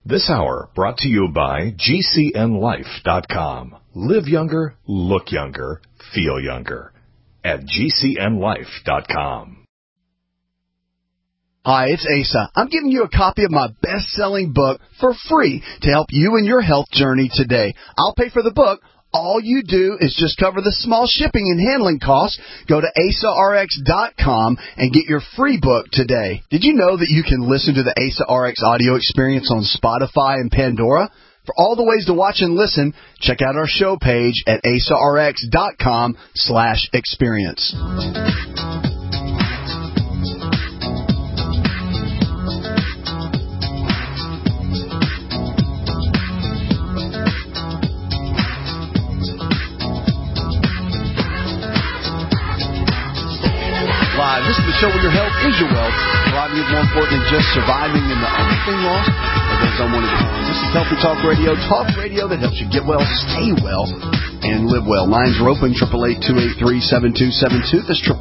This hour brought to you by GCNLife.com. Live younger, look younger, feel younger at GCNLife.com. Hi, it's Asa. I'm giving you a copy of my best-selling book for free to help you in your health journey today. I'll pay for the book. All you do is just cover the small shipping and handling costs. Go to AsaRx.com and get your free book today. Did you know that you can listen to the Asa RX audio experience on Spotify and Pandora? For all the ways to watch and listen, check out our show page at AsaRx.com/experience. This is the show where your health is your wealth. Thriving is more important than just surviving, and the only thing lost are those unwanted harms. This is Healthy Talk Radio that helps you get well, stay well, and live well. Lines are open, 888-283-7272. That's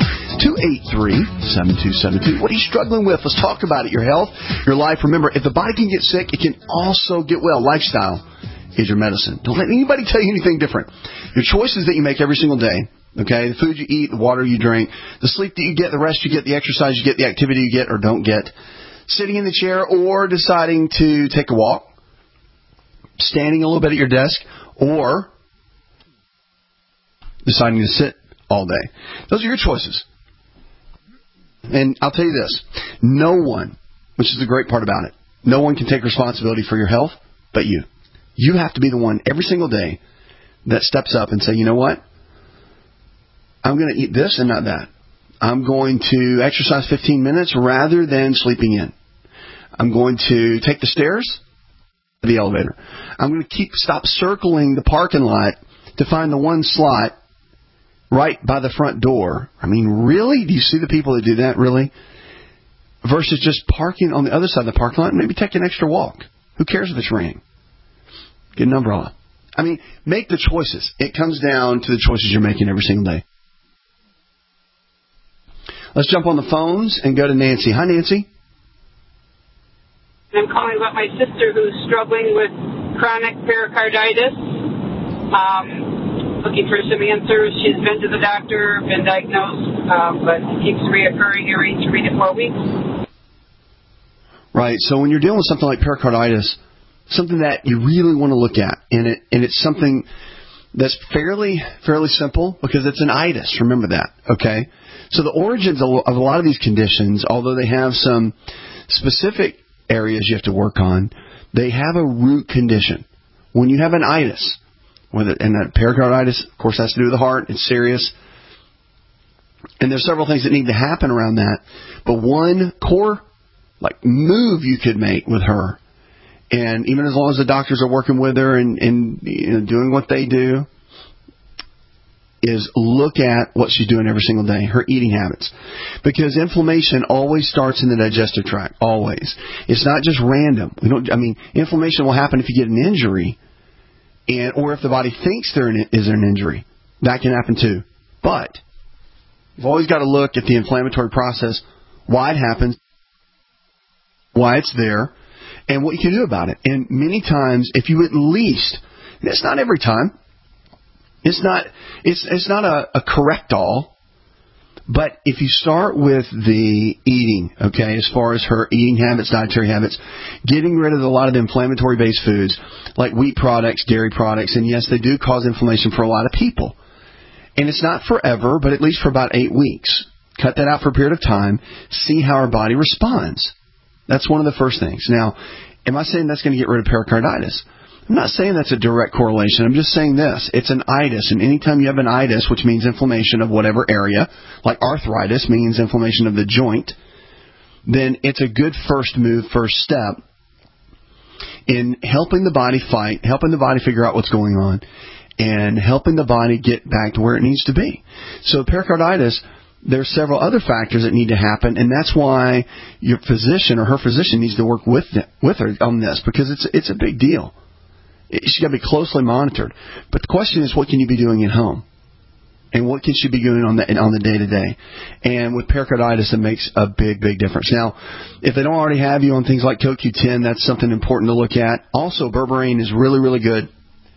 888-283-7272. What are you struggling with? Let's talk about it. Your health, your life. Remember, if the body can get sick, it can also get well. Lifestyle is your medicine. Don't let anybody tell you anything different. Your choices that you make every single day, okay, the food you eat, the water you drink, the sleep that you get, the rest you get, the exercise you get, the activity you get or don't get, sitting in the chair or deciding to take a walk, standing a little bit at your desk, or deciding to sit all day. Those are your choices. And I'll tell you this, no one, which is the great part about it, no one can take responsibility for your health but you. You have to be the one every single day that steps up and say, you know what? I'm going to eat this and not that. I'm going to exercise 15 minutes rather than sleeping in. I'm going to take the stairs, the elevator. I'm going to stop circling the parking lot to find the one slot right by the front door. I mean, really? Do you see the people that do that, really? Versus just parking on the other side of the parking lot and maybe take an extra walk. Who cares if it's raining? Get an umbrella. I mean, make the choices. It comes down to the choices you're making every single day. Let's jump on the phones and go to Nancy. Hi, Nancy. I'm calling about my sister who's struggling with chronic pericarditis. Looking for some answers. She's been to the doctor, been diagnosed, but it keeps reoccurring every 3 to 4 weeks. Right. So when you're dealing with something like pericarditis, something that you really want to look at, and it's something that's fairly simple because it's an itis. Remember that, okay? So the origins of a lot of these conditions, although they have some specific areas you have to work on, they have a root condition. When you have an itis, and that pericarditis, of course, has to do with the heart. It's serious. And there's several things that need to happen around that. But one core move you could make with her, and even as long as the doctors are working with her and doing what they do, is look at what she's doing every single day, her eating habits. Because inflammation always starts in the digestive tract, always. It's not just random. Inflammation will happen if you get an injury, or if the body thinks there is an injury. That can happen too. But you've always got to look at the inflammatory process, why it happens, why it's there, and what you can do about it. And many times, if you at least, and it's not every time, it's not a correct-all, but if you start with the eating, okay, as far as her eating habits, dietary habits, getting rid of a lot of the inflammatory-based foods, like wheat products, dairy products, and yes, they do cause inflammation for a lot of people. And it's not forever, but at least for about 8 weeks. Cut that out for a period of time, see how our body responds. That's one of the first things. Now, am I saying that's going to get rid of pericarditis? I'm not saying that's a direct correlation. I'm just saying this. It's an itis, and anytime you have an itis, which means inflammation of whatever area, like arthritis means inflammation of the joint, then it's a good first move, first step in helping the body fight, helping the body figure out what's going on, and helping the body get back to where it needs to be. So pericarditis, there's several other factors that need to happen, and that's why your physician or her physician needs to work with her on this, because it's a big deal. She's got to be closely monitored. But the question is, what can you be doing at home? And what can she be doing on the day-to-day? And with pericarditis, it makes a big, big difference. Now, if they don't already have you on things like CoQ10, that's something important to look at. Also, berberine is really, really good.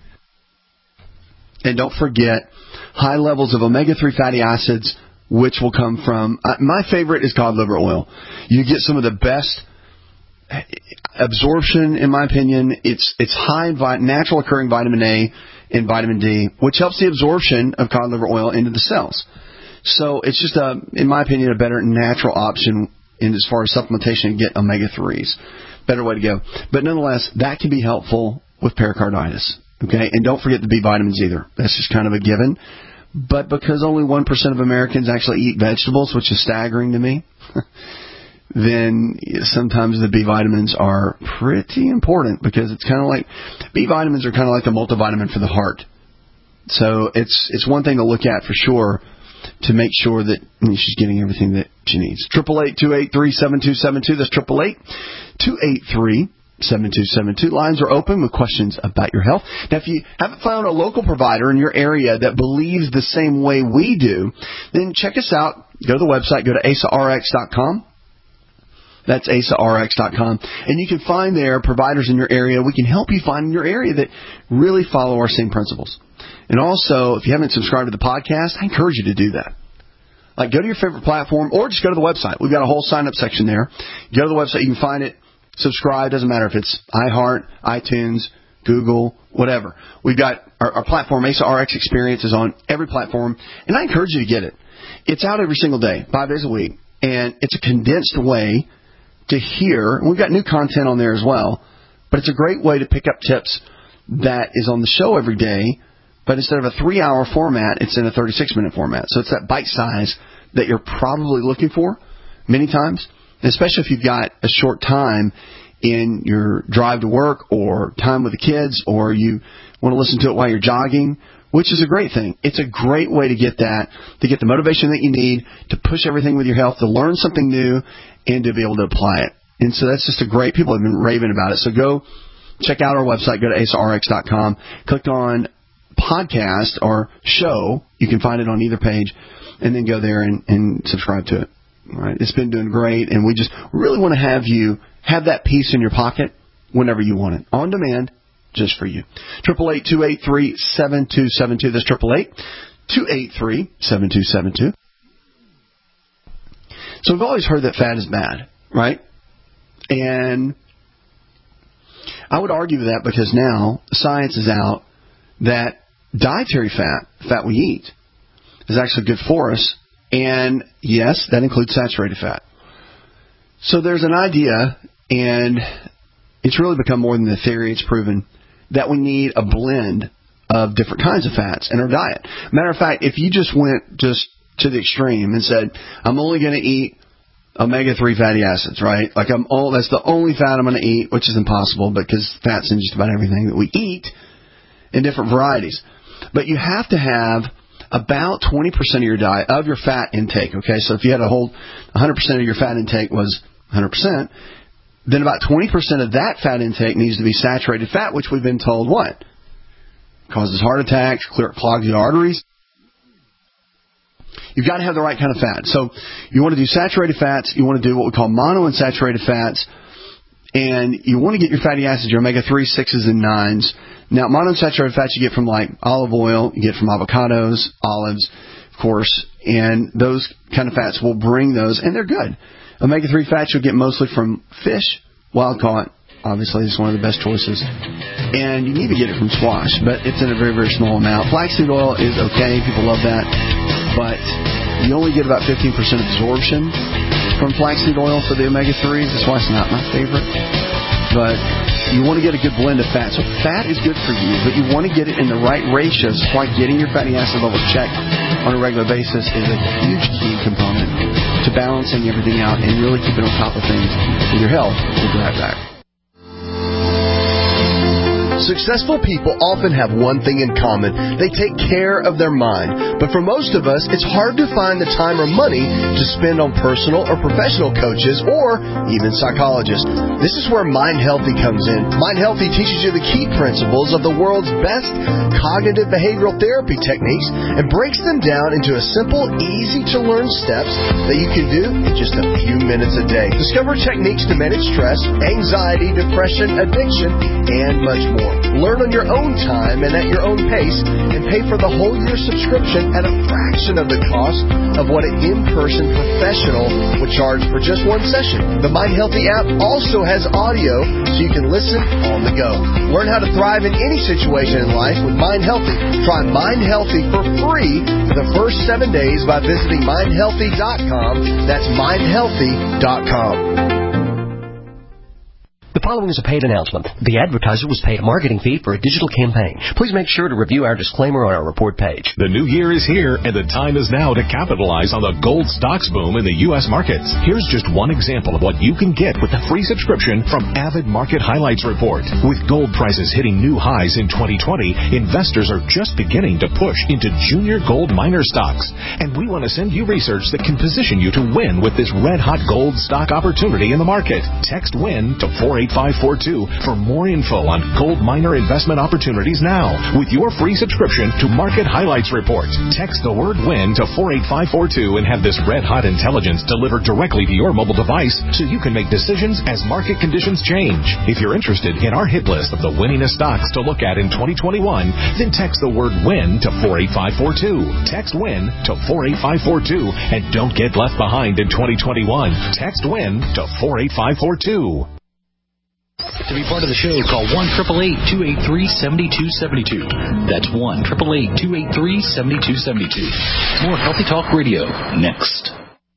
And don't forget, high levels of omega-3 fatty acids, which will come from, my favorite is cod liver oil. You get some of the best absorption, in my opinion. It's high in natural occurring vitamin A and vitamin D, which helps the absorption of cod liver oil into the cells. So it's just, in my opinion, a better natural option in as far as supplementation and get omega-3s. Better way to go. But nonetheless, that can be helpful with pericarditis. Okay, and don't forget the B vitamins either. That's just kind of a given. But because only 1% of Americans actually eat vegetables, which is staggering to me, then sometimes the B vitamins are pretty important, because it's kind of like, B vitamins are kind of like the multivitamin for the heart. So it's one thing to look at for sure, to make sure that she's getting everything that she needs. 888-283-7272. That's 888-283-7272. Lines are open with questions about your health. Now, if you haven't found a local provider in your area that believes the same way we do, then check us out. Go to the website. Go to AsaRx.com. That's AsaRx.com. And you can find there providers in your area. We can help you find in your area that really follow our same principles. And also, if you haven't subscribed to the podcast, I encourage you to do that. Like, go to your favorite platform or just go to the website. We've got a whole sign-up section there. Go to the website. You can find it. Subscribe. Doesn't matter if it's iHeart, iTunes, Google, whatever. We've got our platform, AsaRx Experience, is on every platform. And I encourage you to get it. It's out every single day, 5 days a week. And it's a condensed way to hear. And we've got new content on there as well. But it's a great way to pick up tips that is on the show every day. But instead of a 3-hour format, it's in a 36-minute format. So it's that bite size that you're probably looking for many times, especially if you've got a short time in your drive to work or time with the kids, or you want to listen to it while you're jogging, which is a great thing. It's a great way to get that, to get the motivation that you need, to push everything with your health, to learn something new, and to be able to apply it. And so that's just a great, people have been raving about it. So go check out our website, go to AsaRx.com, click on podcast or show. You can find it on either page, and then go there and subscribe to it. All right. It's been doing great, and we just really want to have you have that piece in your pocket whenever you want it, on demand, just for you. 888-283-7272. That's 888-283-7272. So we've always heard that fat is bad, right? And I would argue with that, because now science is out that dietary fat we eat, is actually good for us. And yes, that includes saturated fat. So there's an idea, and it's really become more than a theory, it's proven, that we need a blend of different kinds of fats in our diet. Matter of fact, if you just went just to the extreme and said, I'm only going to eat omega-3 fatty acids, right? Like that's the only fat I'm going to eat, which is impossible, because fat's in just about everything that we eat in different varieties. But you have to have about 20% of your diet, of your fat intake, okay? So if you had a whole 100% of your fat intake was 100%, then about 20% of that fat intake needs to be saturated fat, which we've been told what? Causes heart attacks, clogs the arteries. You've got to have the right kind of fat. So you want to do saturated fats, you want to do what we call monounsaturated fats, and you want to get your fatty acids, your omega-3, 6s, and 9s. Now, monounsaturated fats you get from like olive oil, you get from avocados, olives, of course, and those kind of fats will bring those, and they're good. Omega-3 fats you'll get mostly from fish, wild caught. Obviously, it's one of the best choices. And you need to get it from squash, but it's in a very, very small amount. Flaxseed oil is okay. People love that. But you only get about 15% absorption from flaxseed oil for the omega-3s. That's why it's not my favorite. But you want to get a good blend of fat. So fat is good for you, but you want to get it in the right ratios. That's why getting your fatty acid levels checked on a regular basis is a huge key component to balancing everything out and really keeping on top of things with your health. We'll be right back. Successful people often have one thing in common. They take care of their mind. But for most of us, it's hard to find the time or money to spend on personal or professional coaches or even psychologists. This is where Mind Healthy comes in. Mind Healthy teaches you the key principles of the world's best cognitive behavioral therapy techniques and breaks them down into a simple, easy-to-learn steps that you can do in just a few minutes a day. Discover techniques to manage stress, anxiety, depression, addiction, and much more. Learn on your own time and at your own pace, and pay for the whole year subscription at a fraction of the cost of what an in-person professional would charge for just one session. The Mind Healthy app also has audio so you can listen on the go. Learn how to thrive in any situation in life with Mind Healthy. Try Mind Healthy for free for the first 7 days by visiting mindhealthy.com. That's mindhealthy.com. The following is a paid announcement. The advertiser was paid a marketing fee for a digital campaign. Please make sure to review our disclaimer on our report page. The new year is here, and the time is now to capitalize on the gold stocks boom in the U.S. markets. Here's just one example of what you can get with the free subscription from Avid Market Highlights Report. With gold prices hitting new highs in 2020, investors are just beginning to push into junior gold miner stocks. And we want to send you research that can position you to win with this red-hot gold stock opportunity in the market. Text WIN to 48542 for more info on gold miner investment opportunities now with your free subscription to Market Highlights Report. Text the word WIN to 48542 and have this red-hot intelligence delivered directly to your mobile device so you can make decisions as market conditions change. If you're interested in our hit list of the winningest stocks to look at in 2021, then text the word WIN to 48542. Text WIN to 48542 and don't get left behind in 2021. Text WIN to 48542. To be part of the show, call 1-888-283-7272. That's 1-888-283-7272. More Healthy Talk Radio next.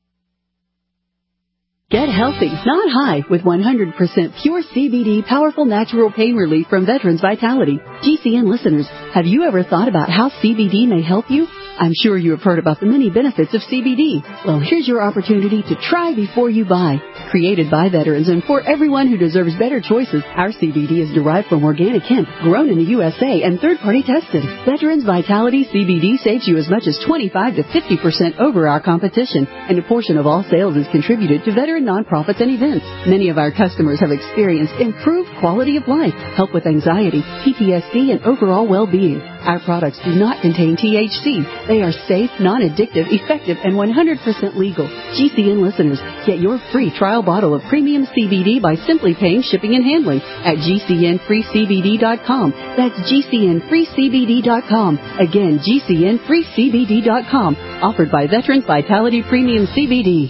Get healthy, not high, with 100% pure CBD powerful natural pain relief from Veterans Vitality. GCN listeners, have you ever thought about how CBD may help you? I'm sure you have heard about the many benefits of CBD. Well, here's your opportunity to try before you buy. Created by veterans and for everyone who deserves better choices, our CBD is derived from organic hemp, grown in the USA, and third-party tested. Veterans Vitality CBD saves you as much as 25 to 50% over our competition, and a portion of all sales is contributed to veteran nonprofits and events. Many of our customers have experienced improved quality of life, help with anxiety, PTSD, and overall well-being. Our products do not contain THC. They are safe, non-addictive, effective, and 100% legal. GCN listeners, get your free trial bottle of premium CBD by simply paying shipping and handling at GCNFreeCBD.com. That's GCNFreeCBD.com. Again, GCNFreeCBD.com. Offered by Veterans Vitality Premium CBD.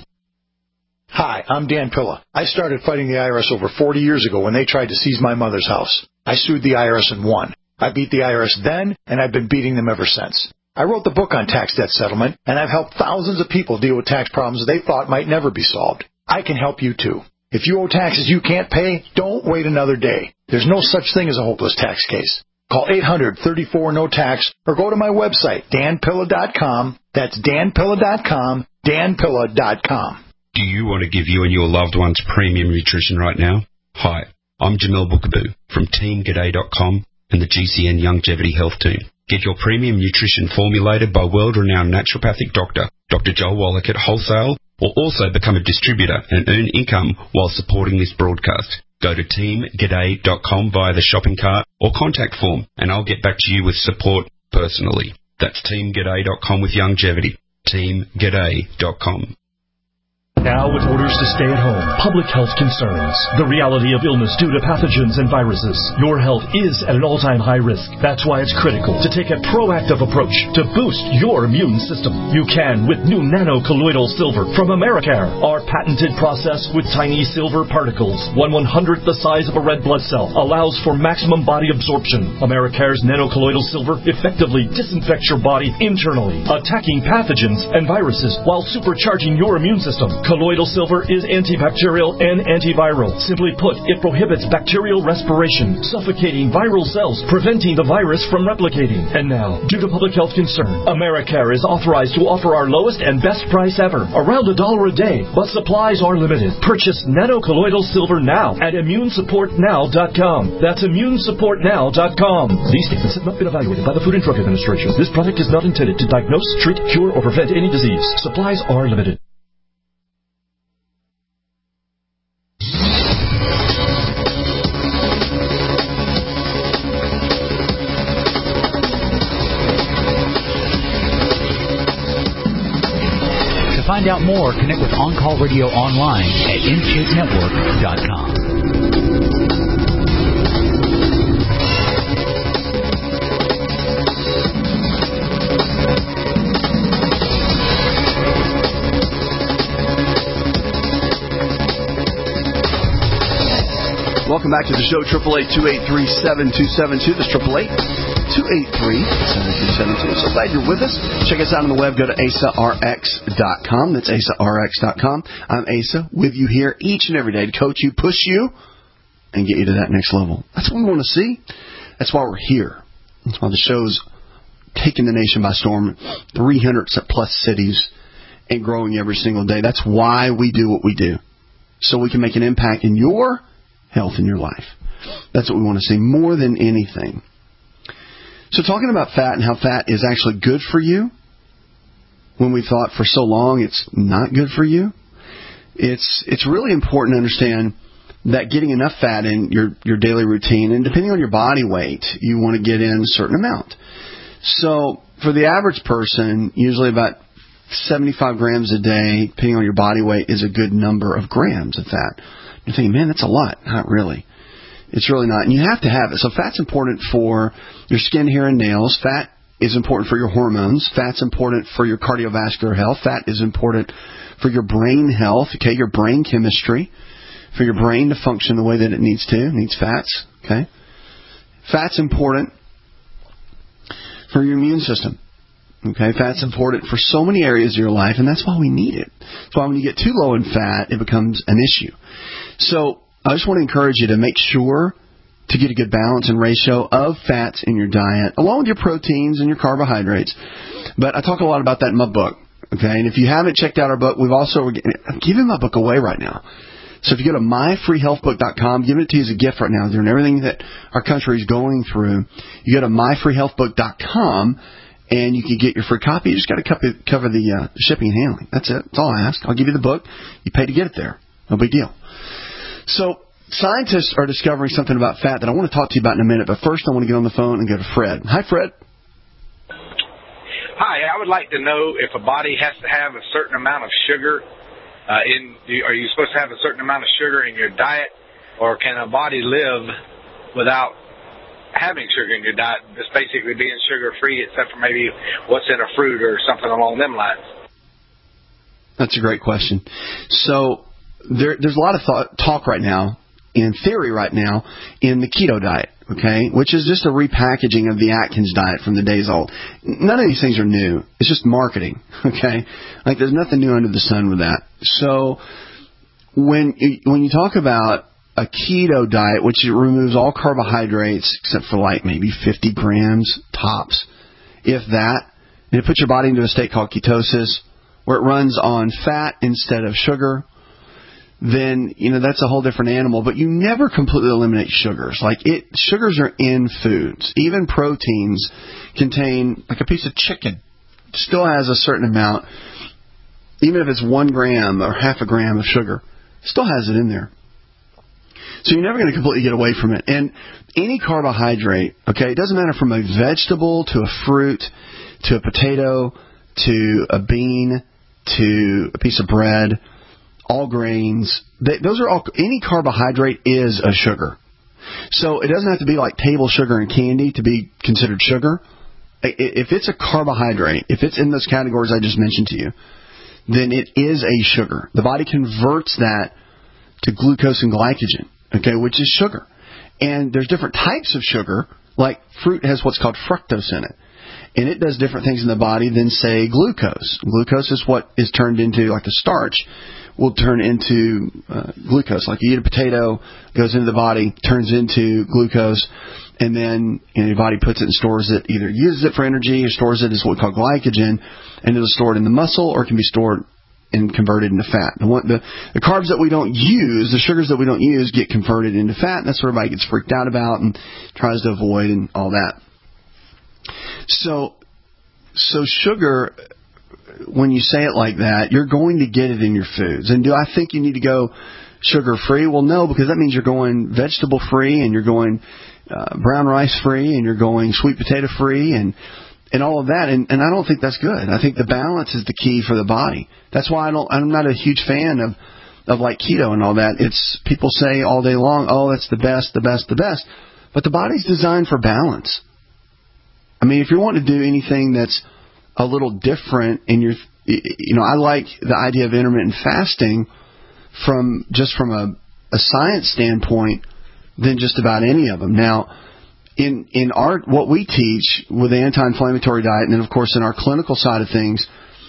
Hi, I'm Dan Pilla. I started fighting the IRS over 40 years ago when they tried to seize my mother's house. I sued the IRS and won. I beat the IRS then, and I've been beating them ever since. I wrote the book on tax debt settlement, and I've helped thousands of people deal with tax problems they thought might never be solved. I can help you too. If you owe taxes you can't pay, don't wait another day. There's no such thing as a hopeless tax case. Call 800-34-NO-TAX or go to my website, danpilla.com. That's danpilla.com, danpilla.com. Do you want to give you and your loved ones premium nutrition right now? Hi, I'm Jamil Bookaboo from TeamGaday.com and the GCN Longevity Health Team. Get your premium nutrition formulated by world-renowned naturopathic doctor, Dr. Joel Wallach at Wholesale, or also become a distributor and earn income while supporting this broadcast. Go to TeamGaday.com via the shopping cart or contact form, and I'll get back to you with support personally. That's TeamGaday.com with longevity. TeamGaday.com. Now with orders to stay at home, public health concerns, the reality of illness due to pathogens and viruses, your health is at an all-time high risk. That's why it's critical to take a proactive approach to boost your immune system. You can with new nano-colloidal silver from Americare. Our patented process with tiny silver particles, 1/100th the size of a red blood cell, allows for maximum body absorption. Americare's nano-colloidal silver effectively disinfects your body internally, attacking pathogens and viruses while supercharging your immune system. Colloidal silver is antibacterial and antiviral. Simply put, it prohibits bacterial respiration, suffocating viral cells, preventing the virus from replicating. And now, due to public health concern, Americare is authorized to offer our lowest and best price ever, around $1 a day, but supplies are limited. Purchase nanocolloidal silver now at immunesupportnow.com. That's immunesupportnow.com. These statements have not been evaluated by the Food and Drug Administration. This product is not intended to diagnose, treat, cure, or prevent any disease. Supplies are limited. To find out more, connect with On Call Radio online at InShapeNetwork.com. Welcome back to the show, 888-283-7272. That's 888-283-7272. So glad you're with us. Check us out on the web. Go to AsaRx.com. That's AsaRx.com. I'm Asa, with you here each and every day to coach you, push you, and get you to that next level. That's what we want to see. That's why we're here. That's why the show's taking the nation by storm, 300-plus cities, and growing every single day. That's why we do what we do, so we can make an impact in your health in your life. That's what we want to see more than anything. So talking about fat and how fat is actually good for you, when we thought for so long it's not good for you, it's really important to understand that getting enough fat in your daily routine, and depending on your body weight, you want to get in a certain amount. So for the average person, usually about 75 grams a day, depending on your body weight, is a good number of grams of fat. You're thinking, man, that's a lot. Not really. It's really not. And you have to have it. So fat's important for your skin, hair, and nails. Fat is important for your hormones. Fat's important for your cardiovascular health. Fat is important for your brain health, okay, your brain chemistry, for your brain to function the way that it needs to. It needs fats, okay? Fat's important for your immune system. Okay, fat's important for so many areas of your life, and that's why we need it. That's why when you get too low in fat, it becomes an issue. So I just want to encourage you to make sure to get a good balance and ratio of fats in your diet, along with your proteins and your carbohydrates. But I talk a lot about that in my book. Okay, and if you haven't checked out our book, I'm giving my book away right now. So if you go to myfreehealthbook.com, giving it to you as a gift right now, during everything that our country is going through, you go to myfreehealthbook.com, and you can get your free copy. You just got to cover the shipping and handling. That's it. That's all I ask. I'll give you the book. You pay to get it there. No big deal. So scientists are discovering something about fat that I want to talk to you about in a minute. But first, I want to get on the phone and go to Fred. Hi, Fred. Hi. I would like to know if a body has to have a certain amount of sugar are you supposed to have a certain amount of sugar in your diet, or can a body live without having sugar in your diet, just basically being sugar-free, except for maybe what's in a fruit or something along them lines? That's a great question. So there's a lot of talk right now, in theory right now, in the keto diet, okay, which is just a repackaging of the Atkins diet from the days old. None of these things are new. It's just marketing, okay? Like, there's nothing new under the sun with that. So when you talk about a keto diet, which removes all carbohydrates except for like maybe 50 grams tops, if that, and it puts your body into a state called ketosis, where it runs on fat instead of sugar, then, that's a whole different animal. But you never completely eliminate sugars. Sugars are in foods. Even proteins contain, like a piece of chicken, still has a certain amount, even if it's 1 gram or half a gram of sugar, still has it in there. So you're never going to completely get away from it. And any carbohydrate, okay, it doesn't matter from a vegetable to a fruit to a potato to a bean to a piece of bread, all grains, those are all, any carbohydrate is a sugar. So it doesn't have to be like table sugar and candy to be considered sugar. If it's a carbohydrate, if it's in those categories I just mentioned to you, then it is a sugar. The body converts that to glucose and glycogen, okay, which is sugar. And there's different types of sugar, like fruit has what's called fructose in it. and it does different things in the body than, say, glucose. Glucose is what is turned into, like the starch, will turn into glucose. Like you eat a potato, goes into the body, turns into glucose, and then your body puts it and stores it, either uses it for energy or stores it as what we call glycogen, and it'll store it in the muscle or it can be stored and converted into fat. The carbs that we don't use, the sugars that we don't use, get converted into fat, and that's what everybody gets freaked out about and tries to avoid and all that. So sugar, when you say it like that, you're going to get it in your foods. And do I think you need to go sugar-free? Well, no, because that means you're going vegetable-free and you're going brown rice-free and you're going sweet potato-free and all of that. And I don't think that's good. I think the balance is the key for the body. That's why I'm not a huge fan of like keto and all that. It's people say all day long, oh, that's the best, the best, the best. But the body's designed for balance. I mean, if you want to do anything that's a little different in your, I like the idea of intermittent fasting from a science standpoint than just about any of them. Now, in what we teach with the anti-inflammatory diet, and then of course in our clinical side of things,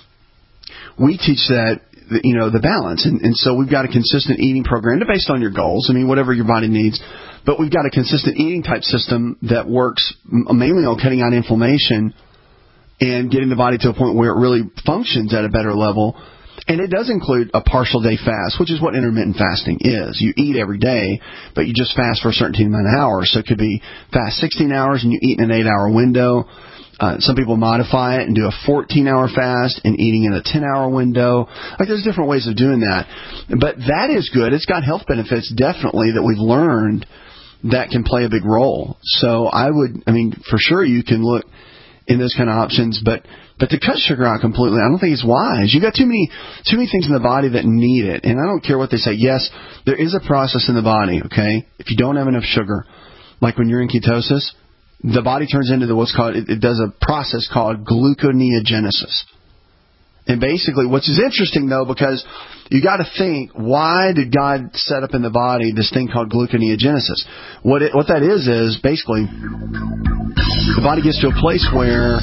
we teach that, the balance. And so we've got a consistent eating program based on your goals. I mean, whatever your body needs. But we've got a consistent eating type system that works mainly on cutting out inflammation and getting the body to a point where it really functions at a better level. And it does include a partial day fast, which is what intermittent fasting is. You eat every day, but you just fast for a certain amount of hours. So it could be fast 16 hours and you eat in an 8-hour window. Some people modify it and do a 14-hour fast and eating in a 10-hour window. Like there's different ways of doing that. But that is good. It's got health benefits, definitely, that we've learned that can play a big role. So for sure you can look in those kind of options, but to cut sugar out completely, I don't think it's wise. You got too many things in the body that need it, and I don't care what they say. Yes, there is a process in the body, okay? If you don't have enough sugar, like when you're in ketosis, the body turns into it does a process called gluconeogenesis. And basically, which is interesting though, because you got to think, why did God set up in the body this thing called gluconeogenesis? What that is basically the body gets to a place where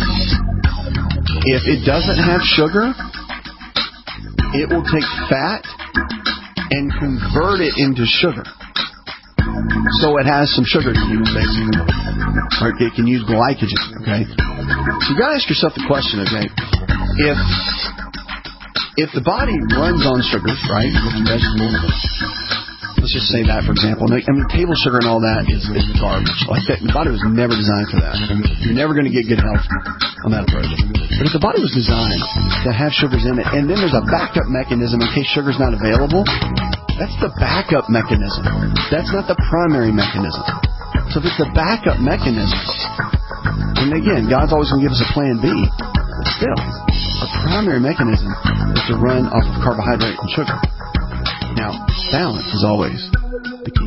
if it doesn't have sugar, it will take fat and convert it into sugar. So it has some sugar to use, basically. Or it can use glycogen, okay? So you got to ask yourself the question, okay? If the body runs on sugars, right, with vegetables, let's just say that, for example. I mean, table sugar and all that is garbage. Like that, the body was never designed for that. You're never going to get good health on that approach. But if the body was designed to have sugars in it, and then there's a backup mechanism in case sugar's not available, that's the backup mechanism. That's not the primary mechanism. So if it's the backup mechanism, and again, God's always going to give us a plan B, but still, our primary mechanism is to run off of carbohydrate and sugar. Now, balance is always the key.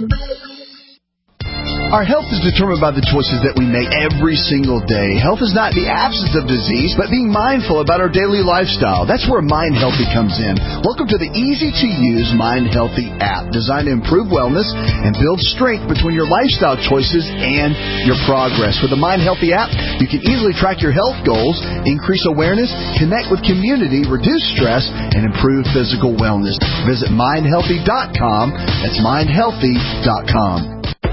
Our health is determined by the choices that we make every single day. Health is not the absence of disease, but being mindful about our daily lifestyle. That's where Mind Healthy comes in. Welcome to the easy-to-use Mind Healthy app, designed to improve wellness and build strength between your lifestyle choices and your progress. With the Mind Healthy app, you can easily track your health goals, increase awareness, connect with community, reduce stress, and improve physical wellness. Visit mindhealthy.com. That's mindhealthy.com.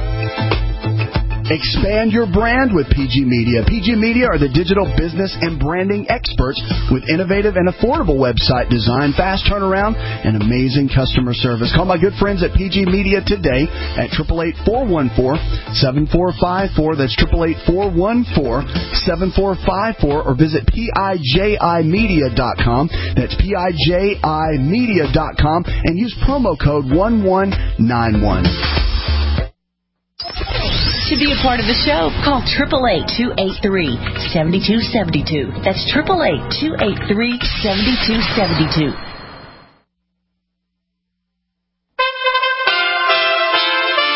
Expand your brand with PG Media. PG Media are the digital business and branding experts with innovative and affordable website design, fast turnaround, and amazing customer service. Call my good friends at PG Media today at 888-414-7454. That's 888-414-7454, or visit PIJImedia.com. That's PIJImedia.com, and use promo code 1191. To be a part of the show, call 888-283-7272. That's 888-283-7272.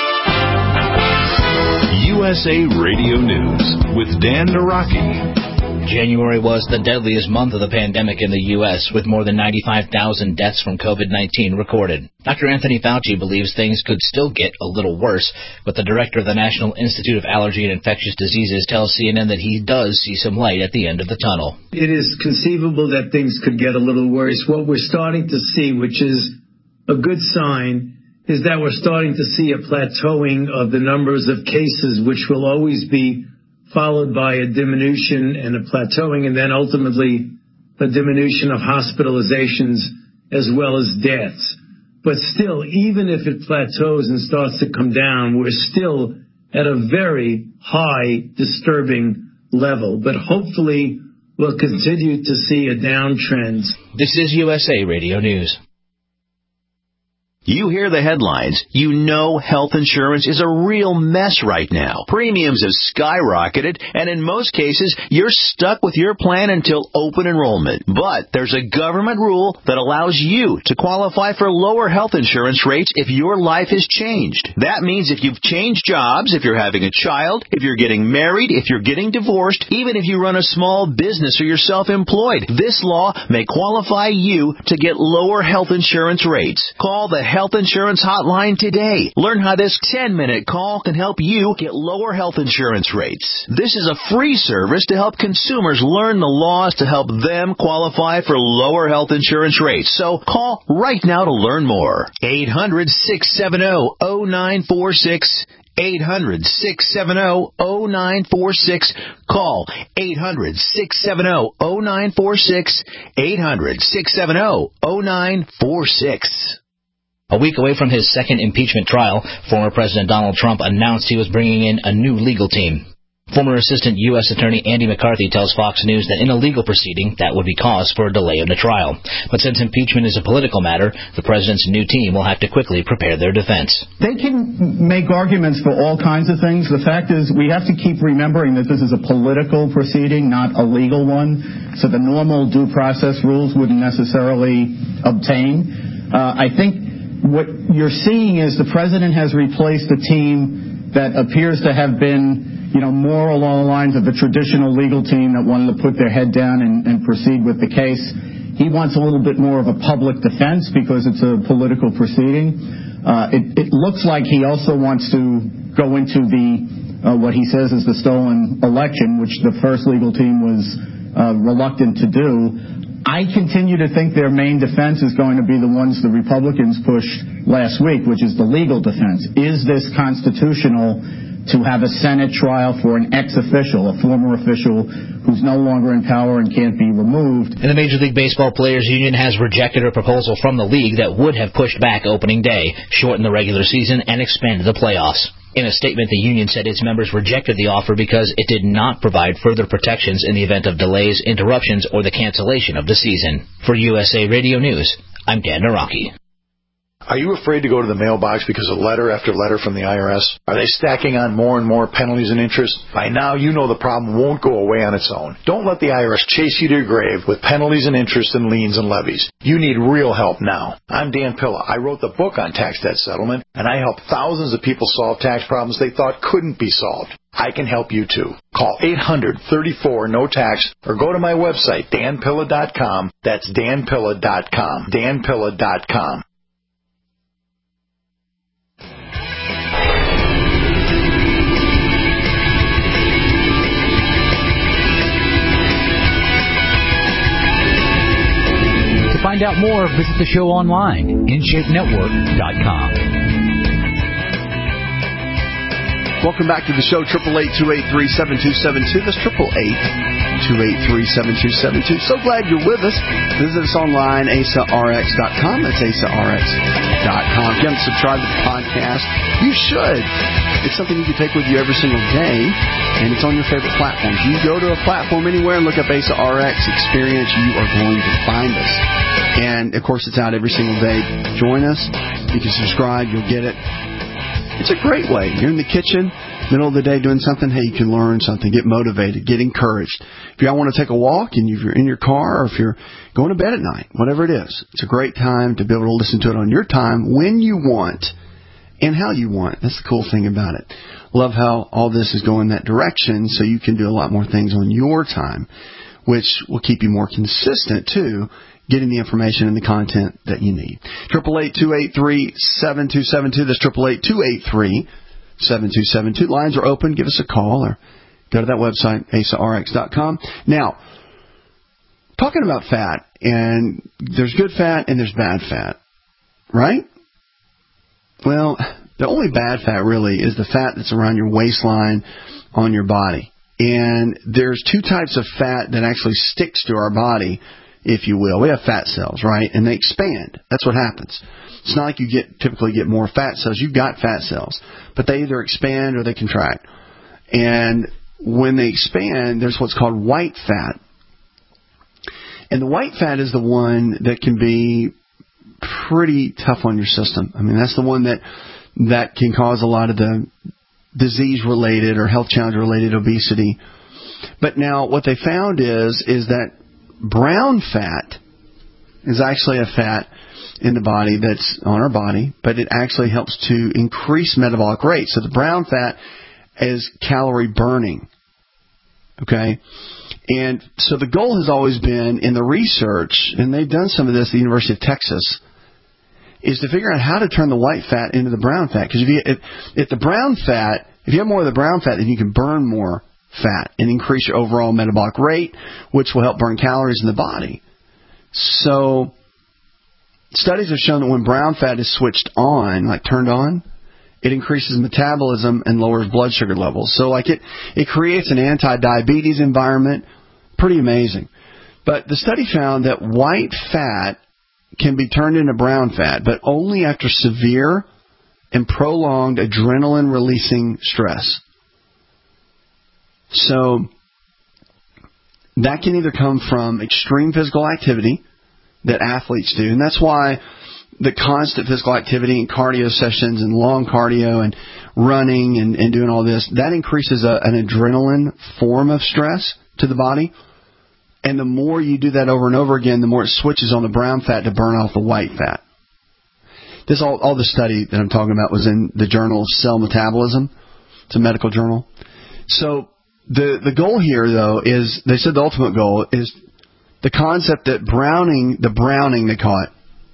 USA Radio News with Dan Naraki. January was the deadliest month of the pandemic in the U.S., with more than 95,000 deaths from COVID-19 recorded. Dr. Anthony Fauci believes things could still get a little worse, but the director of the National Institute of Allergy and Infectious Diseases tells CNN that he does see some light at the end of the tunnel. It is conceivable that things could get a little worse. What we're starting to see, which is a good sign, is that we're starting to see a plateauing of the numbers of cases, which will always be followed by a diminution and a plateauing, and then ultimately a diminution of hospitalizations as well as deaths. But still, even if it plateaus and starts to come down, we're still at a very high, disturbing level. But hopefully we'll continue to see a downtrend. This is USA Radio News. You hear the headlines. You know health insurance is a real mess right now. Premiums have skyrocketed, and in most cases, you're stuck with your plan until open enrollment. But there's a government rule that allows you to qualify for lower health insurance rates if your life has changed. That means if you've changed jobs, if you're having a child, if you're getting married, if you're getting divorced, even if you run a small business or you're self-employed, this law may qualify you to get lower health insurance rates. Call the Health Insurance Hotline today. Learn how this 10-minute call can help you get lower health insurance rates. This is a free service to help consumers learn the laws to help them qualify for lower health insurance rates. So call right now to learn more. 800-670-0946. 800-670-0946. Call 800-670-0946. 800-670-0946. A week away from his second impeachment trial, former President Donald Trump announced he was bringing in a new legal team. Former Assistant U.S. Attorney Andy McCarthy tells Fox News that in a legal proceeding, that would be cause for a delay in the trial. But since impeachment is a political matter, the president's new team will have to quickly prepare their defense. They can make arguments for all kinds of things. The fact is, we have to keep remembering that this is a political proceeding, not a legal one. So the normal due process rules wouldn't necessarily obtain. I think what you're seeing is the president has replaced a team that appears to have been, more along the lines of the traditional legal team that wanted to put their head down and proceed with the case. He wants a little bit more of a public defense because it's a political proceeding. It looks like he also wants to go into the what he says is the stolen election, which the first legal team was reluctant to do. I continue to think their main defense is going to be the ones the Republicans pushed last week, which is the legal defense. Is this constitutional to have a Senate trial for an ex-official, a former official who's no longer in power and can't be removed? And the Major League Baseball Players Union has rejected a proposal from the league that would have pushed back opening day, shortened the regular season, and expanded the playoffs. In a statement, the union said its members rejected the offer because it did not provide further protections in the event of delays, interruptions, or the cancellation of the season. For USA Radio News, I'm Dan Naraki. Are you afraid to go to the mailbox because of letter after letter from the IRS? Are they stacking on more and more penalties and interest? By now, you know the problem won't go away on its own. Don't let the IRS chase you to your grave with penalties and interest and liens and levies. You need real help now. I'm Dan Pilla. I wrote the book on tax debt settlement, and I help thousands of people solve tax problems they thought couldn't be solved. I can help you too. Call 800-34-NO-TAX or go to my website, danpilla.com. That's danpilla.com. danpilla.com. To find out more, visit the show online, InShapeNetwork.com. Welcome back to the show, 888-283-7272. That's 888-283-7272. So glad you're with us. Visit us online, AsaRx.com. That's AsaRx.com. If you haven't subscribed to the podcast, you should. It's something you can take with you every single day, and it's on your favorite platforms. You go to a platform anywhere and look up AsaRx Experience, you are going to find us. And, of course, it's out every single day. Join us. You can subscribe. You'll get it. It's a great way. You're in the kitchen, middle of the day doing something. Hey, you can learn something, get motivated, get encouraged. If you want to take a walk and if you're in your car or if you're going to bed at night, whatever it is, it's a great time to be able to listen to it on your time when you want and how you want. That's the cool thing about it. love how all this is going that direction, so you can do a lot more things on your time, which will keep you more consistent, too, getting the information and the content that you need. 888-283-7272. That's 888-283-7272. Lines are open. Give us a call or go to that website, AsaRx.com. Now, talking about fat, and there's good fat and there's bad fat, right? Well, the only bad fat really is the fat that's around your waistline on your body. And there's two types of fat that actually sticks to our body, if you will. We have fat cells, right? And they expand. That's what happens. It's not like you typically get more fat cells. You've got fat cells. But they either expand or they contract. And when they expand, there's what's called white fat. And the white fat is the one that can be pretty tough on your system. I mean, that's the one that can cause a lot of the disease-related or health challenge-related obesity. But now what they found is that brown fat is actually a fat in the body that's on our body, but it actually helps to increase metabolic rate. So the brown fat is calorie burning. Okay? And so the goal has always been in the research, and they've done some of this at the University of Texas, is to figure out how to turn the white fat into the brown fat. Because if the brown fat, if you have more of the brown fat, then you can burn more fat and increase your overall metabolic rate, which will help burn calories in the body. So studies have shown that when brown fat is switched on, like turned on, it increases metabolism and lowers blood sugar levels. So like it creates an anti-diabetes environment. Pretty amazing. But the study found that white fat can be turned into brown fat, but only after severe and prolonged adrenaline-releasing stress. So that can either come from extreme physical activity that athletes do, and that's why the constant physical activity and cardio sessions and long cardio and running and doing all this, that increases an adrenaline form of stress to the body. And the more you do that over and over again, the more it switches on the brown fat to burn off the white fat. This all the study that I'm talking about was in the journal Cell Metabolism. It's a medical journal. So the goal here, though, is, they said the ultimate goal is the concept that the browning they call it,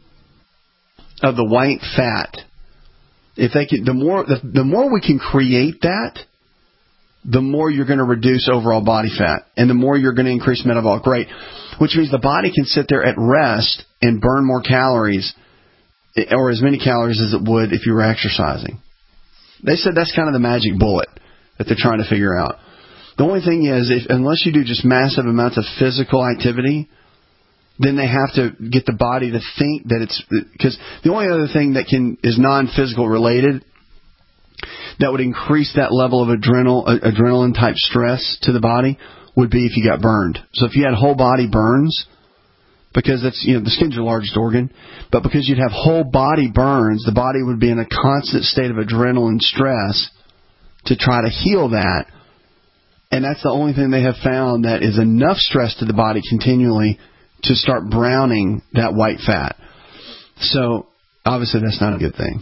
of the white fat. If they can, the more we can create that, the more you're going to reduce overall body fat, and the more you're going to increase metabolic rate, which means the body can sit there at rest and burn more calories, or as many calories as it would if you were exercising. They said that's kind of the magic bullet that they're trying to figure out. The only thing is, unless you do just massive amounts of physical activity, then they have to get the body to think that it's, because the only other thing that is non-physical related that would increase that level of adrenaline type stress to the body would be if you got burned. So if you had whole body burns, because that's, the skin's your largest organ, but because you'd have whole body burns, the body would be in a constant state of adrenaline stress to try to heal that. And that's the only thing they have found that is enough stress to the body continually to start browning that white fat. So obviously that's not a good thing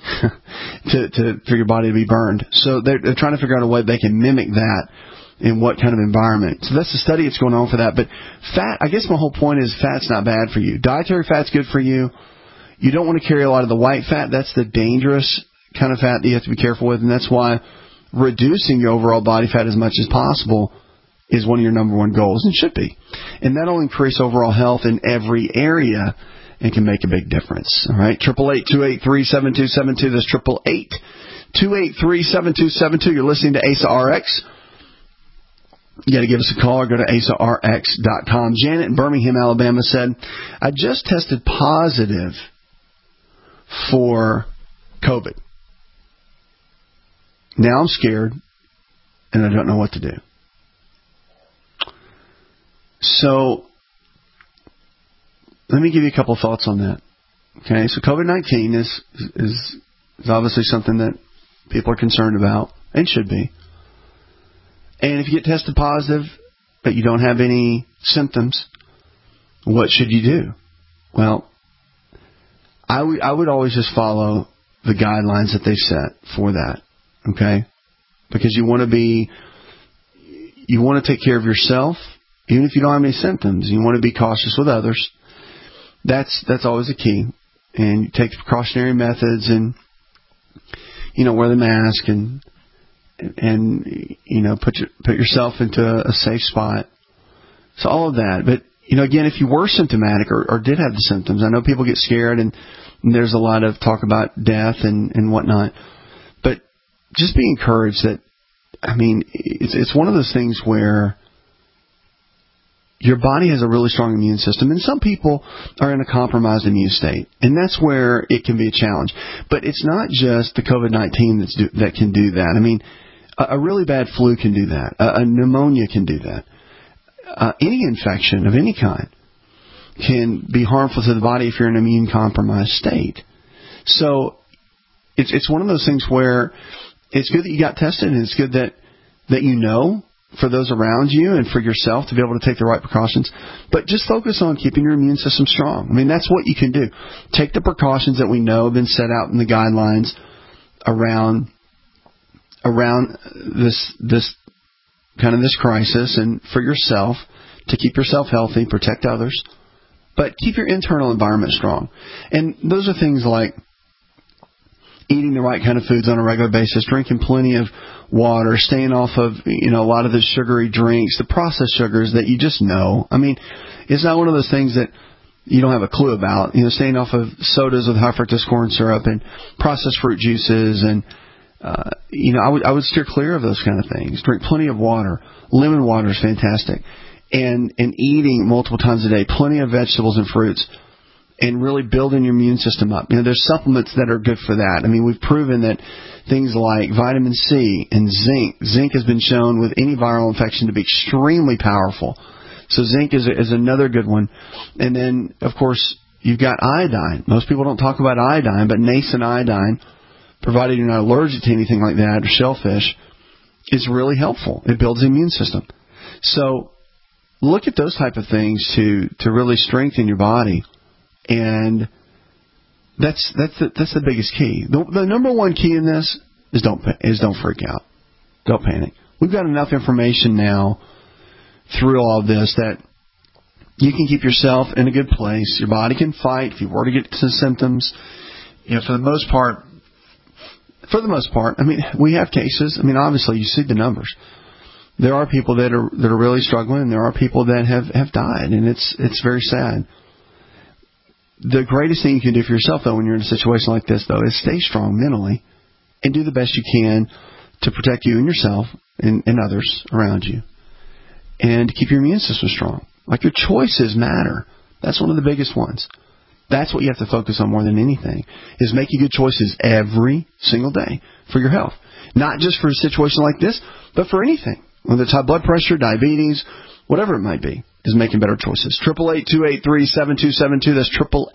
for your body to be burned. So they're trying to figure out a way they can mimic that in what kind of environment. So that's the study that's going on for that. But fat, I guess my whole point is fat's not bad for you. Dietary fat's good for you. You don't want to carry a lot of the white fat. That's the dangerous kind of fat that you have to be careful with, and that's why reducing your overall body fat as much as possible is one of your number one goals, and should be. And that'll increase overall health in every area and can make a big difference. All right, 888-283-7272. That's 888-283-7272. You're listening to Asa RX. You got to give us a call or go to AsaRx.com. Janet in Birmingham, Alabama said, I just tested positive for COVID. Now I'm scared and I don't know what to do. So let me give you a couple of thoughts on that. Okay, so COVID-19 is obviously something that people are concerned about and should be. And if you get tested positive but you don't have any symptoms, what should you do? Well, I would always just follow the guidelines that they've set for that. Okay? because you want to take care of yourself, even if you don't have any symptoms. You want to be cautious with others. That's always a key. And you take the precautionary methods and, wear the mask and put yourself into a safe spot. So all of that. But, again, if you were symptomatic or did have the symptoms, I know people get scared and there's a lot of talk about death and whatnot. But just be encouraged that, it's one of those things where your body has a really strong immune system, and some people are in a compromised immune state, and that's where it can be a challenge. But it's not just the COVID-19 that can do that. A really bad flu can do that. A pneumonia can do that. Any infection of any kind can be harmful to the body if you're in an immune-compromised state. So it's one of those things where it's good that you got tested, and it's good that for those around you and for yourself to be able to take the right precautions. But just focus on keeping your immune system strong. That's what you can do. Take the precautions that we know have been set out in the guidelines around this crisis, and for yourself to keep yourself healthy, protect others, but keep your internal environment strong. And those are things like eating the right kind of foods on a regular basis, drinking plenty of water, staying off of, a lot of the sugary drinks, the processed sugars that you just know. It's not one of those things that you don't have a clue about. Staying off of sodas with high fructose corn syrup and processed fruit juices, and I would steer clear of those kind of things. Drink plenty of water. Lemon water is fantastic, and eating multiple times a day, plenty of vegetables and fruits, and really building your immune system up. There's supplements that are good for that. We've proven that things like vitamin C and zinc has been shown with any viral infection to be extremely powerful. So zinc is another good one. And then, of course, you've got iodine. Most people don't talk about iodine, but nascent iodine, provided you're not allergic to anything like that or shellfish, is really helpful. It builds the immune system. So look at those type of things to really strengthen your body. And that's the biggest key. The number one key in this is don't freak out. Don't panic. We've got enough information now through all of this that you can keep yourself in a good place. Your body can fight if you were to get some symptoms. For the most part, we have cases. Obviously, you see the numbers. There are people that are really struggling, and there are people that have died, and it's very sad. The greatest thing you can do for yourself, though, when you're in a situation like this, though, is stay strong mentally and do the best you can to protect you and yourself and others around you, and keep your immune system strong. Your choices matter. That's one of the biggest ones. That's what you have to focus on more than anything, is making good choices every single day for your health. Not just for a situation like this, but for anything. Whether it's high blood pressure, diabetes, whatever it might be, is making better choices. 888-283-7272. That's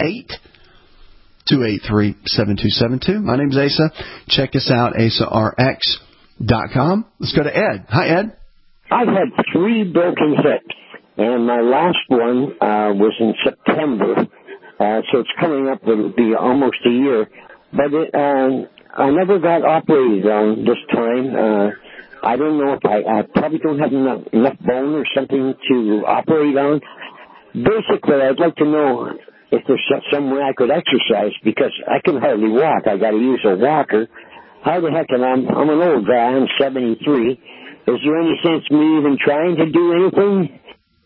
888-283-7272. My name's Asa. Check us out, AsaRx.com. Let's go to Ed. Hi, Ed. I've had 3 broken hips, and my last one was in September. So it's coming up to be almost a year. But I never got operated on this time. I don't know if I probably don't have enough bone or something to operate on. Basically, I'd like to know if there's some way I could exercise, because I can hardly walk. I got to use a walker. How the heck? And I'm an old guy. I'm 73. Is there any sense me even trying to do anything?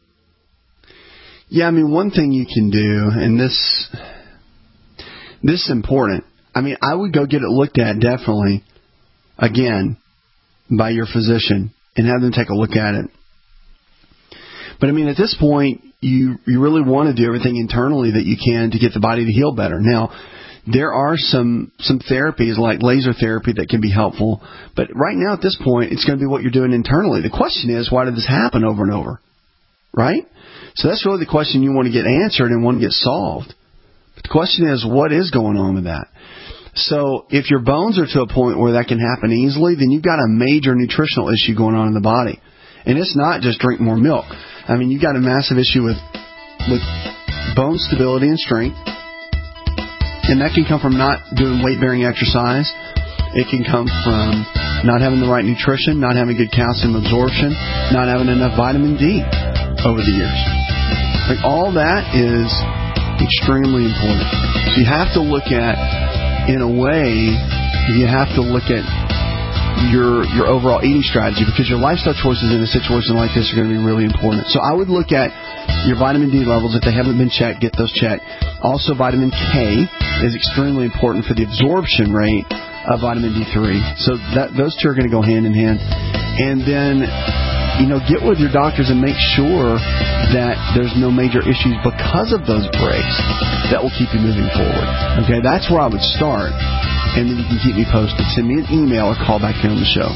Yeah, one thing you can do, and this is important. I would go get it looked at, definitely, again, by your physician, and have them take a look at it. But at this point, you really want to do everything internally that you can to get the body to heal better. Now, there are some therapies like laser therapy that can be helpful, but right now at this point, it's going to be what you're doing internally. The question is, why did this happen over and over? Right? So that's really the question you want to get answered and want to get solved. But the question is, what is going on with that? So if your bones are to a point where that can happen easily, then you've got a major nutritional issue going on in the body. And it's not just drink more milk. You've got a massive issue with bone stability and strength. And that can come from not doing weight-bearing exercise. It can come from not having the right nutrition, not having good calcium absorption, not having enough vitamin D over the years. Like, all that is extremely important. So you have to look at, in a way, you have to look at your overall eating strategy, because your lifestyle choices in a situation like this are going to be really important. So I would look at your vitamin D levels. If they haven't been checked, get those checked. Also, vitamin K is extremely important for the absorption rate of vitamin D3. So those two are going to go hand in hand. And then, get with your doctors and make sure that there's no major issues because of those breaks that will keep you moving forward. Okay, that's where I would start. And then you can keep me posted. Send me an email or call back here on the show.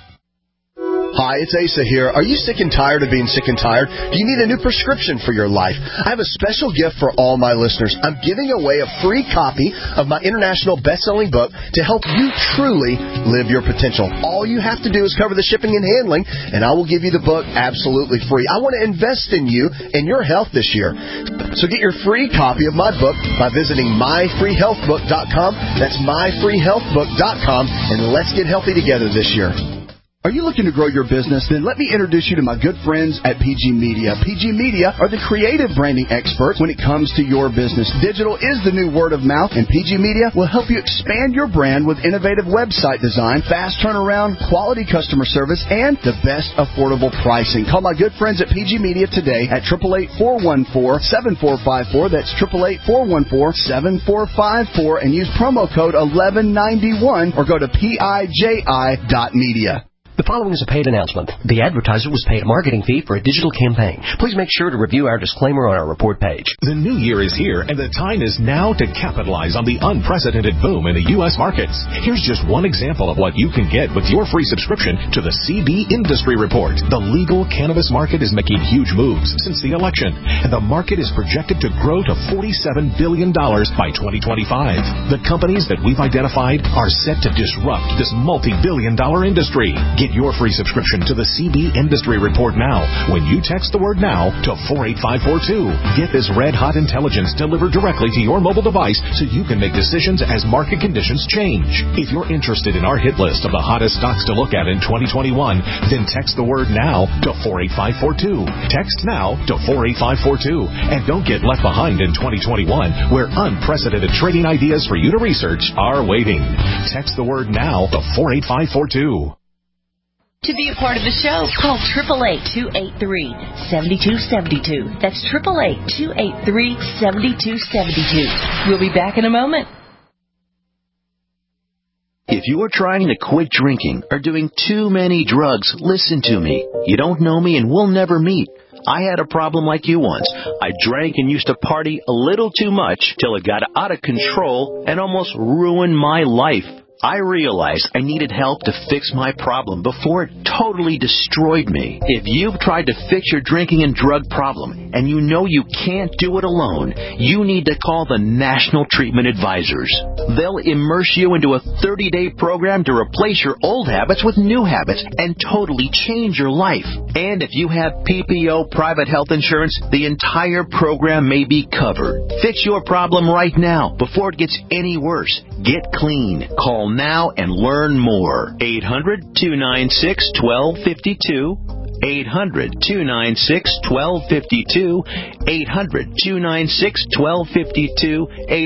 Hi, it's Asa here. Are you sick and tired of being sick and tired? Do you need a new prescription for your life? I have a special gift for all my listeners. I'm giving away a free copy of my international best-selling book to help you truly live your potential. All you have to do is cover the shipping and handling, and I will give you the book absolutely free. I want to invest in you and your health this year. So get your free copy of my book by visiting myfreehealthbook.com. That's myfreehealthbook.com, and let's get healthy together this year. Are you looking to grow your business? Then let me introduce you to my good friends at PG Media. PG Media are the creative branding experts when it comes to your business. Digital is the new word of mouth, and PG Media will help you expand your brand with innovative website design, fast turnaround, quality customer service, and the best affordable pricing. Call my good friends at PG Media today at 888-414-7454. That's 888-414-7454, and use promo code 1191 or go to PIJI.media. The following is a paid announcement. The advertiser was paid a marketing fee for a digital campaign. Please make sure to review our disclaimer on our report page. The new year is here, and the time is now to capitalize on the unprecedented boom in the U.S. markets. Here's just one example of what you can get with your free subscription to the CB Industry Report. The legal cannabis market is making huge moves since the election, and the market is projected to grow to $47 billion by 2025. The companies that we've identified are set to disrupt this multi-billion-dollar industry. Get your free subscription to the CB Industry Report now when you text the word NOW to 48542. Get this red-hot intelligence delivered directly to your mobile device so you can make decisions as market conditions change. If you're interested in our hit list of the hottest stocks to look at in 2021, then text the word NOW to 48542. Text NOW to 48542. And don't get left behind in 2021, where unprecedented trading ideas for you to research are waiting. Text the word NOW to 48542. To be a part of the show, call 888-283-7272. That's 888-283-7272. We'll be back in a moment. If you are trying to quit drinking or doing too many drugs, listen to me. You don't know me and we'll never meet. I had a problem like you once. I drank and used to party a little too much till it got out of control and almost ruined my life. I realized I needed help to fix my problem before it totally destroyed me. If you've tried to fix your drinking and drug problem and you know you can't do it alone, you need to call the National Treatment Advisors. They'll immerse you into a 30-day program to replace your old habits with new habits and totally change your life. And if you have PPO private health insurance, the entire program may be covered. Fix your problem right now before it gets any worse. Get clean. Call now and learn more. 800-296-1252. 800-296-1252. 800-296-1252.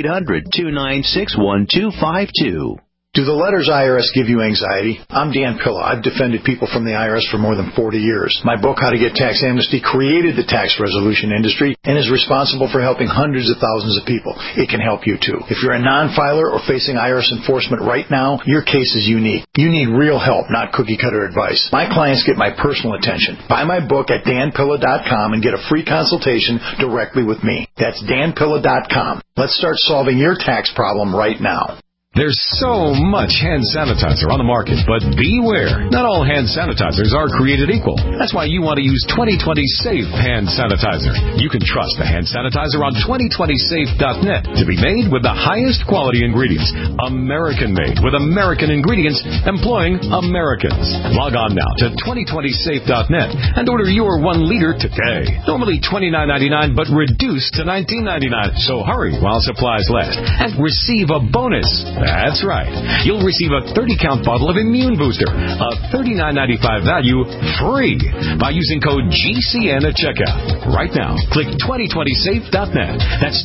800-296-1252. Do the letters IRS give you anxiety? I'm Dan Pilla. I've defended people from the IRS for more than 40 years. My book, How to Get Tax Amnesty, created the tax resolution industry and is responsible for helping hundreds of thousands of people. It can help you, too. If you're a non-filer or facing IRS enforcement right now, your case is unique. You need real help, not cookie-cutter advice. My clients get my personal attention. Buy my book at danpilla.com and get a free consultation directly with me. That's danpilla.com. Let's start solving your tax problem right now. There's so much hand sanitizer on the market, but beware. Not all hand sanitizers are created equal. That's why you want to use 2020 Safe Hand Sanitizer. You can trust the hand sanitizer on 2020safe.net to be made with the highest quality ingredients. American-made with American ingredients, employing Americans. Log on now to 2020safe.net and order your 1 liter today. Normally $29.99, but reduced to $19.99. So hurry while supplies last and receive a bonus. That's right. You'll receive a 30-count bottle of Immune Booster, a $39.95 value, free by using code GCN at checkout. Right now, click 2020safe.net. That's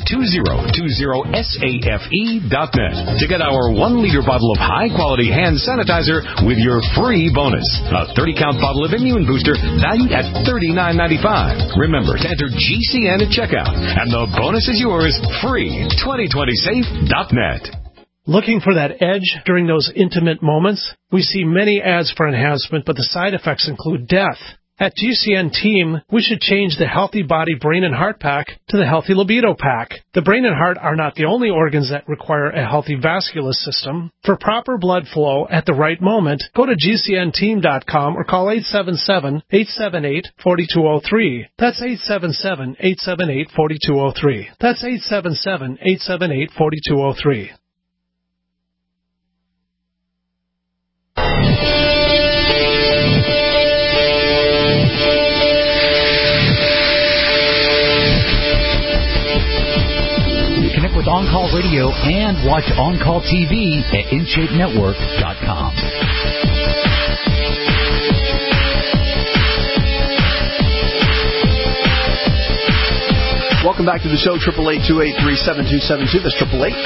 2020safe.net to get our 1-liter bottle of high-quality hand sanitizer with your free bonus. A 30-count bottle of Immune Booster valued at $39.95. Remember to enter GCN at checkout, and the bonus is yours, free. 2020safe.net. Looking for that edge during those intimate moments? We see many ads for enhancement, but the side effects include death. At GCN Team, we should change the Healthy Body Brain and Heart Pack to the Healthy Libido Pack. The brain and heart are not the only organs that require a healthy vascular system. For proper blood flow at the right moment, go to GCNteam.com or call 877-878-4203. That's 877-878-4203. That's 877-878-4203. Connect with On Call Radio and watch On Call TV at InShapeNetwork.com. Welcome back to the show, 888-283-7272. That's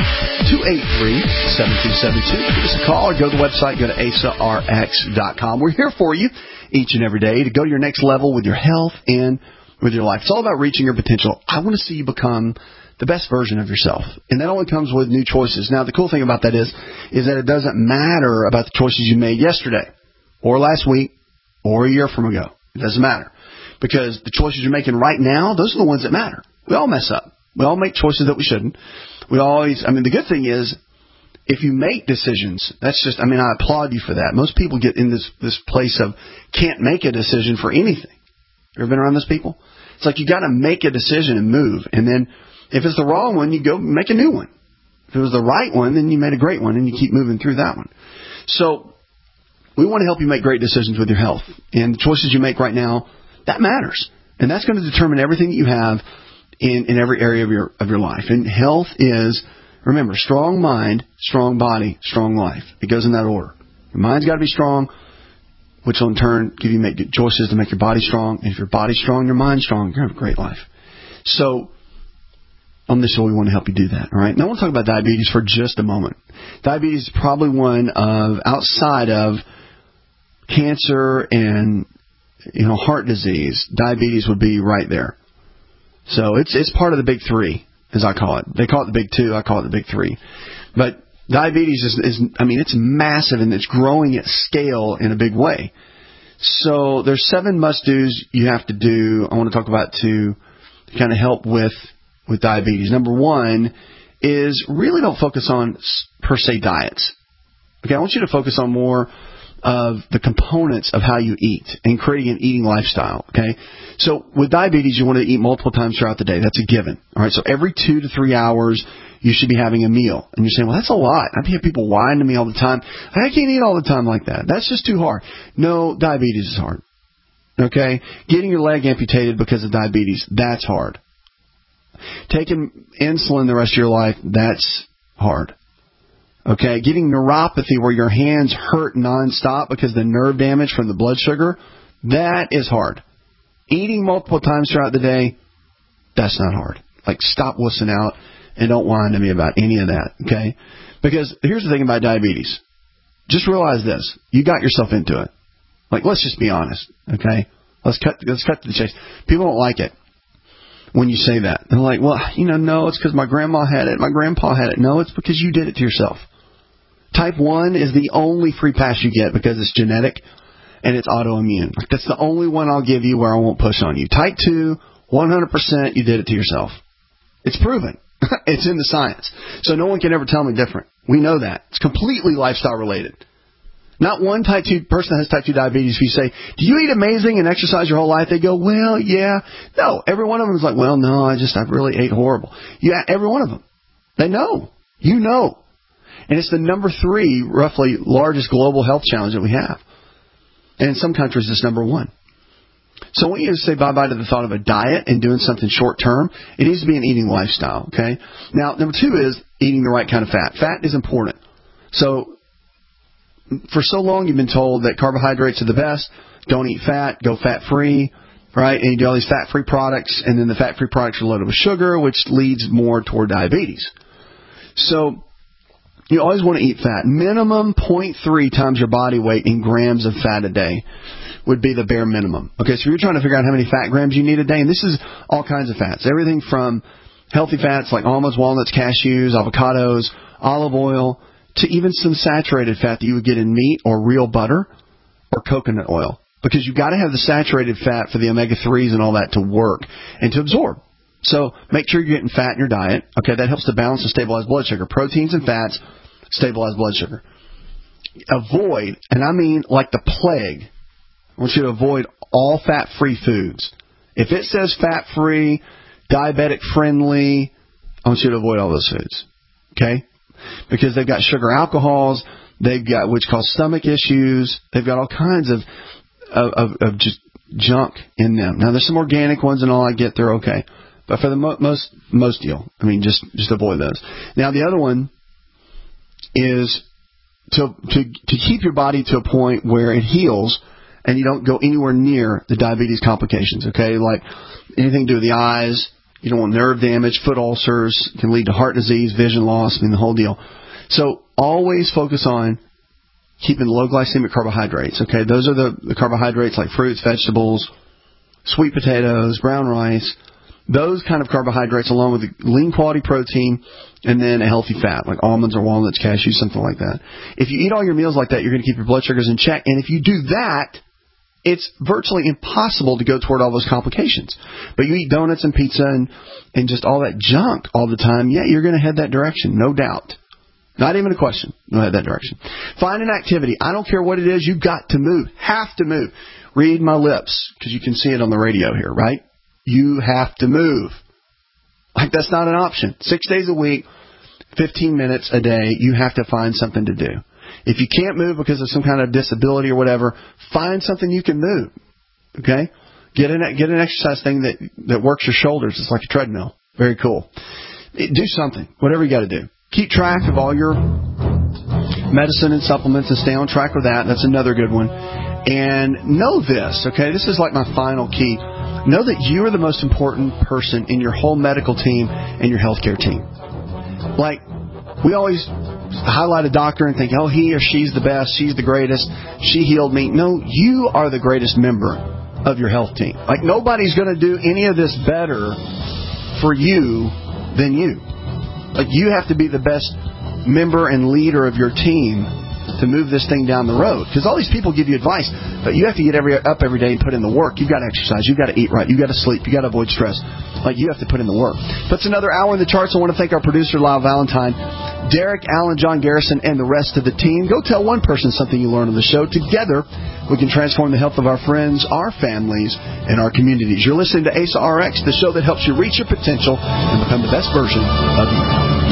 888-283-7272. Give us a call or go to the website, go to AsaRx.com. We're here for you each and every day to go to your next level with your health and with your life. It's all about reaching your potential. I want to see you become the best version of yourself. And that only comes with new choices. Now, the cool thing about that is that it doesn't matter about the choices you made yesterday or last week or a year from ago. It doesn't matter. Because the choices you're making right now, those are the ones that matter. We all mess up. We all make choices that we shouldn't. The good thing is, if you make decisions, I applaud you for that. Most people get in this place of can't make a decision for anything. You ever been around those people? It's like you got to make a decision and move. And then if it's the wrong one, you go make a new one. If it was the right one, then you made a great one, and you keep moving through that one. So we want to help you make great decisions with your health. And the choices you make right now, that matters. And that's going to determine everything that you have in every area of your life. And health is, remember, strong mind, strong body, strong life. It goes in that order. Your mind's got to be strong, which will in turn give you make good choices to make your body strong. And if your body's strong, your mind's strong, you're going to have a great life. So on this show, we want to help you do that. All right. Now I want to talk about diabetes for just a moment. Diabetes is probably one of, outside of cancer and heart disease, diabetes would be right there. So it's part of the big three, as I call it. They call it the big two. I call it the big three. But diabetes is it's massive, and it's growing at scale in a big way. So there's 7 must-dos you have to do. I want to talk about to kind of help with diabetes. Number 1 is really don't focus on per se diets. Okay, I want you to focus on more of the components of how you eat and creating an eating lifestyle. Okay, so with diabetes, you want to eat multiple times throughout the day. That's a given. All right, so every 2 to 3 hours, you should be having a meal. And you're saying, well, that's a lot. I hear people whine to me all the time. I can't eat all the time like that. That's just too hard. No, diabetes is hard. Okay, getting your leg amputated because of diabetes, that's hard. Taking insulin the rest of your life, that's hard. Okay, getting neuropathy where your hands hurt nonstop because of the nerve damage from the blood sugar, that is hard. Eating multiple times throughout the day, that's not hard. Like, stop wussing out and don't whine to me about any of that, okay? Because here's the thing about diabetes. Just realize this. You got yourself into it. Like, let's just be honest, okay? Let's cut to the chase. People don't like it when you say that. They're like, well, no, it's because my grandma had it, my grandpa had it. No, it's because you did it to yourself. Type 1 is the only free pass you get because it's genetic and it's autoimmune. Like, that's the only one I'll give you where I won't push on you. Type 2, 100% you did it to yourself. It's proven. It's in the science. So no one can ever tell me different. We know that. It's completely lifestyle related. Not one type 2 person that has type 2 diabetes, if you say, do you eat amazing and exercise your whole life? They go, well, yeah. No, every one of them is like, well, no, I really ate horrible. Yeah, every one of them. They know. You know. And it's the number 3, roughly, largest global health challenge that we have. And in some countries, it's number 1. So I want you to say bye-bye to the thought of a diet and doing something short-term. It needs to be an eating lifestyle, okay? Now, number 2 is eating the right kind of fat. Fat is important. So for so long you've been told that carbohydrates are the best. Don't eat fat. Go fat-free. Right? And you do all these fat-free products, and then the fat-free products are loaded with sugar, which leads more toward diabetes. So you always want to eat fat. Minimum 0.3 times your body weight in grams of fat a day would be the bare minimum. Okay, so you're trying to figure out how many fat grams you need a day, and this is all kinds of fats. Everything from healthy fats like almonds, walnuts, cashews, avocados, olive oil, to even some saturated fat that you would get in meat or real butter or coconut oil. Because you've got to have the saturated fat for the omega-3s and all that to work and to absorb. So make sure you're getting fat in your diet. Okay, that helps to balance and stabilize blood sugar. Proteins and fats stabilize blood sugar. Avoid, and I mean like the plague, I want you to avoid all fat-free foods. If it says fat-free, diabetic-friendly, I want you to avoid all those foods. Okay? Because they've got sugar alcohols, they've got which cause stomach issues, they've got all kinds of just junk in them. Now, there's some organic ones and all I get, they're okay. But for the most deal, I mean, just avoid those. Now, the other one is to keep your body to a point where it heals and you don't go anywhere near the diabetes complications, okay? Like anything to do with the eyes, you don't want nerve damage, foot ulcers, can lead to heart disease, vision loss, I mean, the whole deal. So always focus on keeping low glycemic carbohydrates, okay? Those are the carbohydrates like fruits, vegetables, sweet potatoes, brown rice, those kind of carbohydrates along with the lean quality protein and then a healthy fat like almonds or walnuts, cashews, something like that. If you eat all your meals like that, you're going to keep your blood sugars in check. And if you do that, it's virtually impossible to go toward all those complications. But you eat donuts and pizza and just all that junk all the time, yeah, you're going to head that direction, no doubt. Not even a question. You'll head that direction. Find an activity. I don't care what it is. You've got to move. Have to move. Read my lips, because you can see it on the radio here, right? You have to move. Like, that's not an option. 6 days a week, 15 minutes a day, you have to find something to do. If you can't move because of some kind of disability or whatever, find something you can move. Okay? Get an exercise thing that works your shoulders. It's like a treadmill. Very cool. Do something. Whatever you got to do. Keep track of all your medicine and supplements and stay on track with that. That's another good one. And know this, okay? This is like my final key. Know that you are the most important person in your whole medical team and your healthcare team. Like, we always highlight a doctor and think, oh, he or she's the best, she's the greatest, she healed me. No, you are the greatest member of your health team. Like, nobody's going to do any of this better for you than you. Like, you have to be the best member and leader of your team to move this thing down the road. Because all these people give you advice, but you have to get up every day and put in the work. You've got to exercise. You've got to eat right. You've got to sleep. You've got to avoid stress. Like, you have to put in the work. That's another hour in the charts. I want to thank our producer, Lyle Valentine, Derek, Alan, John Garrison, and the rest of the team. Go tell one person something you learned on the show. Together, we can transform the health of our friends, our families, and our communities. You're listening to ASA RX, the show that helps you reach your potential and become the best version of you.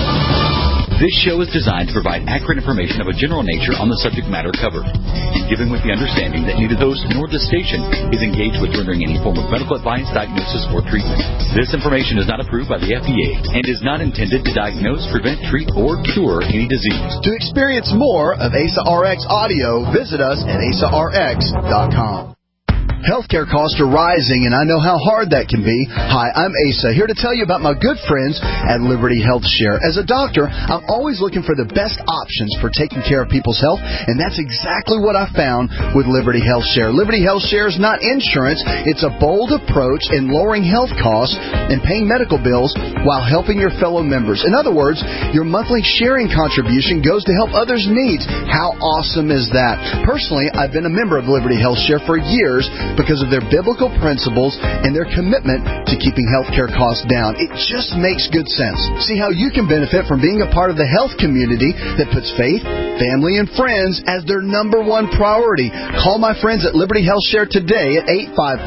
This show is designed to provide accurate information of a general nature on the subject matter covered, and given with the understanding that neither host nor the station is engaged with rendering any form of medical advice, diagnosis, or treatment. This information is not approved by the FDA and is not intended to diagnose, prevent, treat, or cure any disease. To experience more of ASA RX audio, visit us at asarx.com. Healthcare costs are rising, and I know how hard that can be. Hi, I'm Asa, here to tell you about my good friends at Liberty Health Share. As a doctor, I'm always looking for the best options for taking care of people's health, and that's exactly what I found with Liberty Health Share. Liberty Health Share is not insurance. It's a bold approach in lowering health costs and paying medical bills while helping your fellow members. In other words, your monthly sharing contribution goes to help others' needs. How awesome is that? Personally, I've been a member of Liberty Health Share for years, because of their biblical principles and their commitment to keeping healthcare costs down. It just makes good sense. See how you can benefit from being a part of the health community that puts faith, family, and friends as their number one priority. Call my friends at Liberty Health Share today at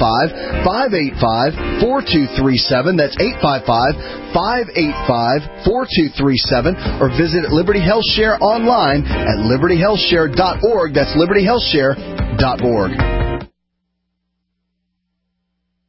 855-585-4237. That's 855-585-4237. Or visit Liberty Health Share online at libertyhealthshare.org. That's libertyhealthshare.org.